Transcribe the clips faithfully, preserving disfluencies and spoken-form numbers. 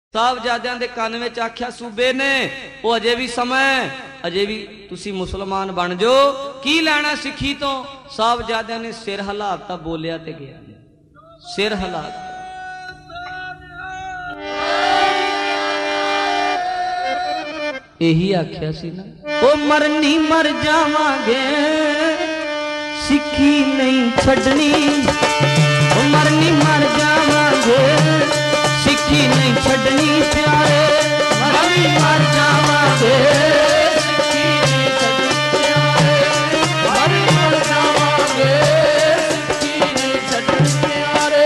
साहबजादियां दे कान विच आख्या सूबे ने वो अजे भी समय अजे भी तुसी मुसलमान बन जो की लैना सिखी तो। साहबजादियां ने सिर हिलाता बोलिया ते गया सिर हिलाता। यही आख्या सी ना ओ मरनी मर जावांगे सिखी नहीं छड़नी ओ मरनी मर जावांगे सिखी नहीं छड़नी प्यारे मरनी मर जावांगे सिखी नहीं छड़नी प्यारे मरनी मर जावांगे सिखी नहीं छड़नी प्यारे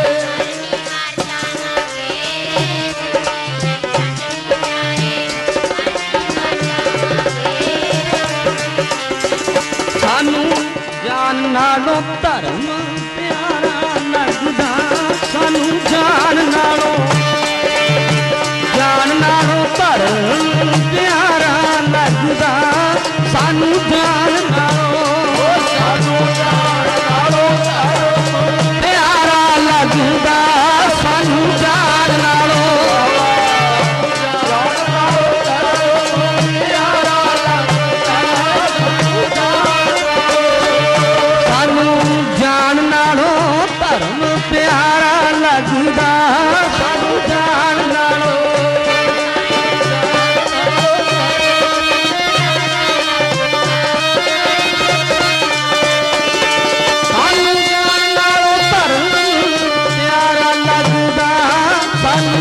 सानू जान नालों धर्म प्यारा लगदा सानू जान नालों जान नालों धर्म प्यारा लगदा सानू जान नालों सानू जान नालों धर्म प्यारा लगदा सानू जान नालों जान नालों धर्म प्यारा लगदा सानू जान नालों सानू जान नालों धर्म प्यारा लगदा सानू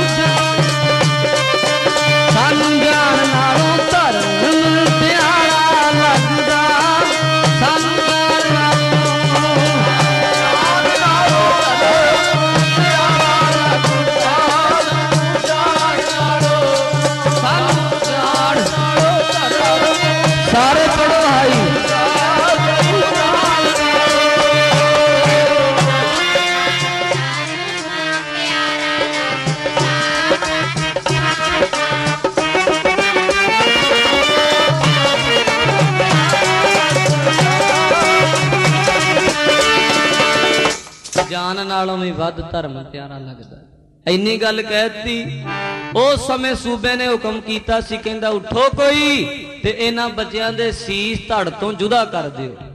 सानू जान नालों धर्म प्यारा लगदा सानू सारे पढ़ो भाई जान नालों भी वध धर्म प्यारा लगदा। इन्नी गल कहती उस समय सूबे ने हुक्म किया सी कहंदा उठो कोई ते इन्हां बच्चियां दे सीस धड़ तो जुदा कर दिओ।